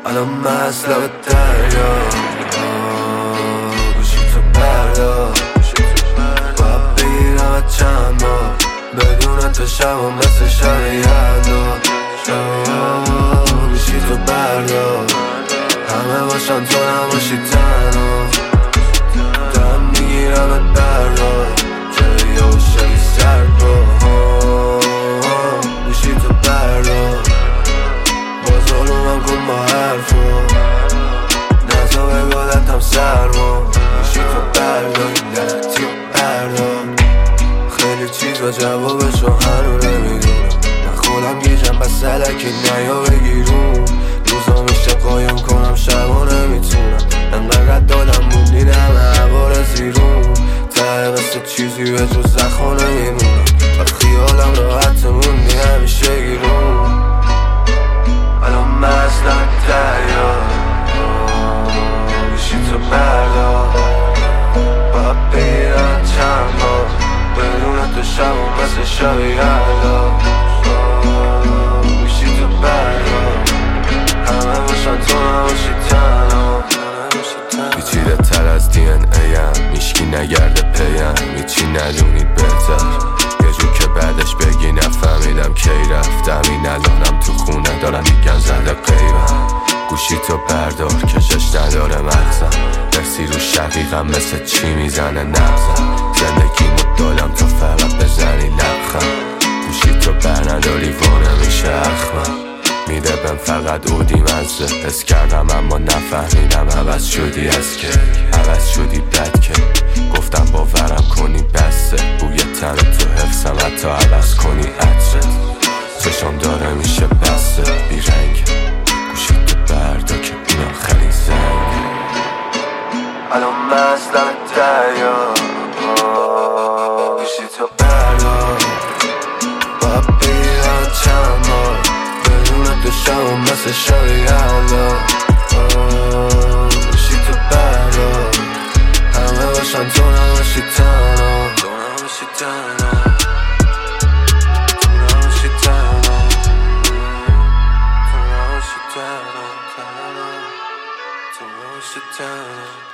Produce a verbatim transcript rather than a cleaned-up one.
الان مست لب دریا، گوشی تو بردار، باید بگیرم چند بار بدون تو شبم مثل شب یلدا. گوشی تو بردار، همه باشن تو نباشی تنها، دارم میگیرم بردار جای یوشگی سرد با. گوشی تو بردار، باز علومم کن با حرفا، نزا بگادتم سرما. گوشی تو بردار، این دلتی بردار، خیلی چیز و جوابشو هنو نمیدونم، من خودم گیجم بس سلکی نیا بگیرون، روزا میشه قایم کنم شبا نمیتونم، انقدر دادم موندین همه عبار زیرون، ته مثل چیزی به جز زخم نمیمونم و خیالم راحت موندی همیشه گیرون. الان مزدم دریا، گوشی تو بردار، باید بگیرم چند بار بدون تو شبم مثل شب یلدا. گوشی تو بردار، همه باشن تو نباشی تنها، پیچیده تر از دی ان ایم، میشکی نگرده پیم، هیچی ندونید بهتر، یه جور که بعدش بگی نفهمیدم کی رفتم، این الانم تو خونه دارم میگن زده قیبم. گوشی تو بردار، کشش نداره مغزم، درسی رو شقیقم مثل چی میزنه نبزم، زندگیمو دادم تو فقط بزنی لبخم. گوشی تو بر نداری وانه میشه اخمم، میده بهم فقط اودی مزه، حس کردم اما نفهمیدم عوض شدی از که، عوض شدی بد که، گفتم باورم کنی بسته، بوی تن تو حفظم حتی عوض کنی عطرت، چشم داره میشه بسته بیرنگ. گوشی تو بردار که این آخرین زنگ. الان مزدم دریا، گوشی تو بردار، باید بگیرم چند بار بدون تو شبم مثل شب یلدا. گوشی تو بردار، همه باشن تو نباشی تنها، تو نباشی تنها، تو نباشی تنها، تو نباشی تنها، تو نباشی تنها.